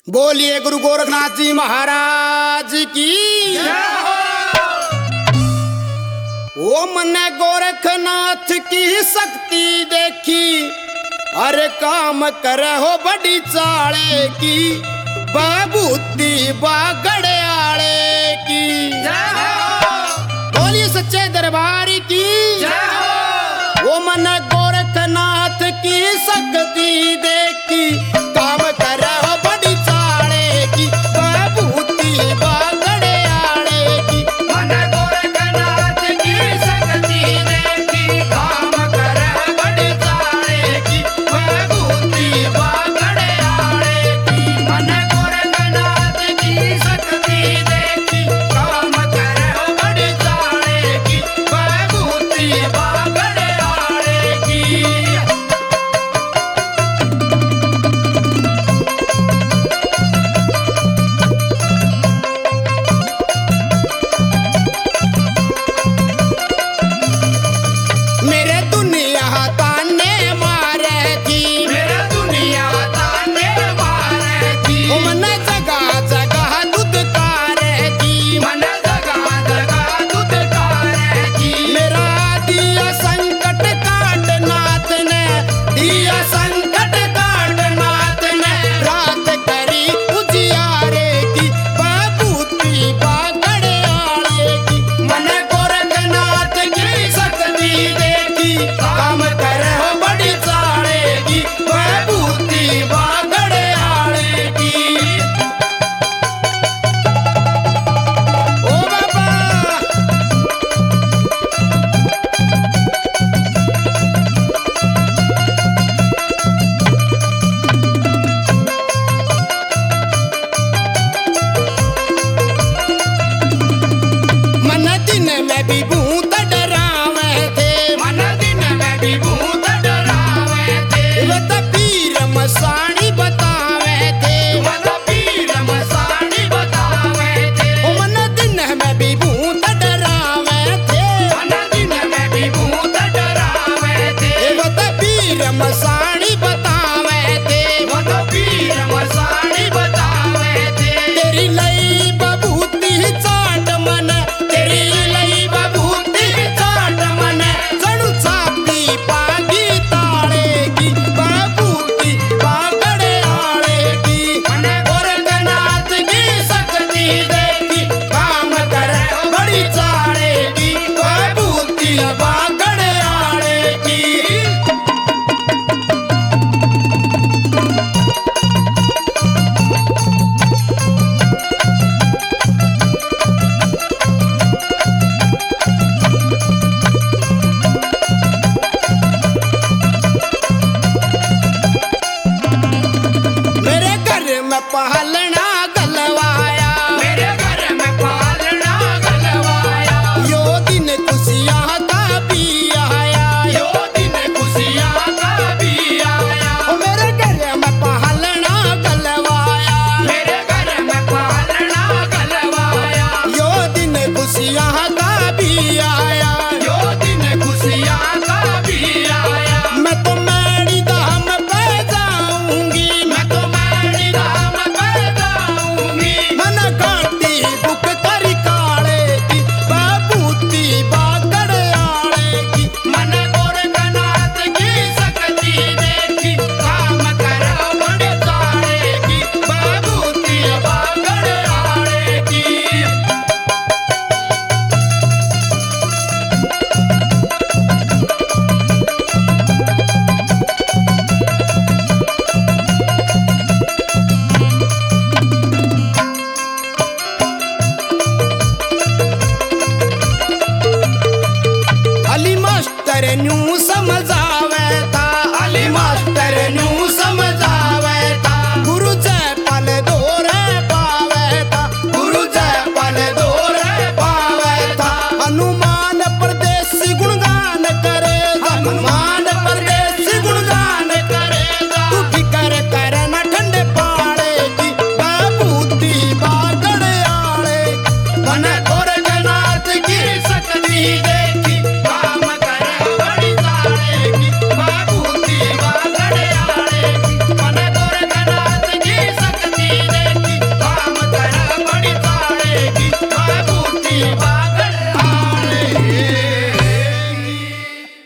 बोलिए गुरु गोरखनाथ जी महाराज की ओ मने गोरखनाथ की शक्ति देखी, अरे काम करे हो बड़ी चाले की, बबूती बागड़े आले की। बोलिए सच्चे दरबारी की। ओ मने गोरखनाथ की शक्ति देखी, काम करे हो बड़ी चाले की, बबूती बागड़े आले की। मन गोरखनाथ की शक्ति देखी, काम करे बड़ी चाले की, बबूती बागड़े आले की। मन गोरखनाथ की शक्ति देखी, काम करे बड़ी चाले की, बबूती बागड़े आले की। मेरे दुनिया ताने मारे थी, मेरे दुनिया ताने मारे थी, ओ मन जगह जगह दुदकारे थी। मन जगह जगह दुदकारे थी। मेरा दिया संकट काट नाथ ने, दिया संकट काट नाथ ने, रात करी उजियारे की, बबूती बागड़े आले की। मन गोरखनाथ की शक्ति देखी, काम करे हो बड़ी चाले की, बबूती बागड़े आले की। ओ बाबा मन दिन में भी भूत डरावे थे, मन दिन में भी भूत डरावे थे, वे तो पीर मसाणी बतावे थे। मन पीर मसाणी बतावे थे, ओ मन दिन में भी भूत डरावे थे, मन दिन में भी भूत डरावे थे, वे तो पीर मसाणी बतावे थे। वो तो पीर मसाणी बतावे थे। तेरी लई बबूती चाट मन, तेरी लई बबूती चाट मन, चढ़ू छाती पागी ताले की, बबूती बागड़े आले की। मन गोरखनाथ की शक्ति देखी, काम करे बड़ी चाले की, बबूती बागड़े आले की। मेरे घर में पहलना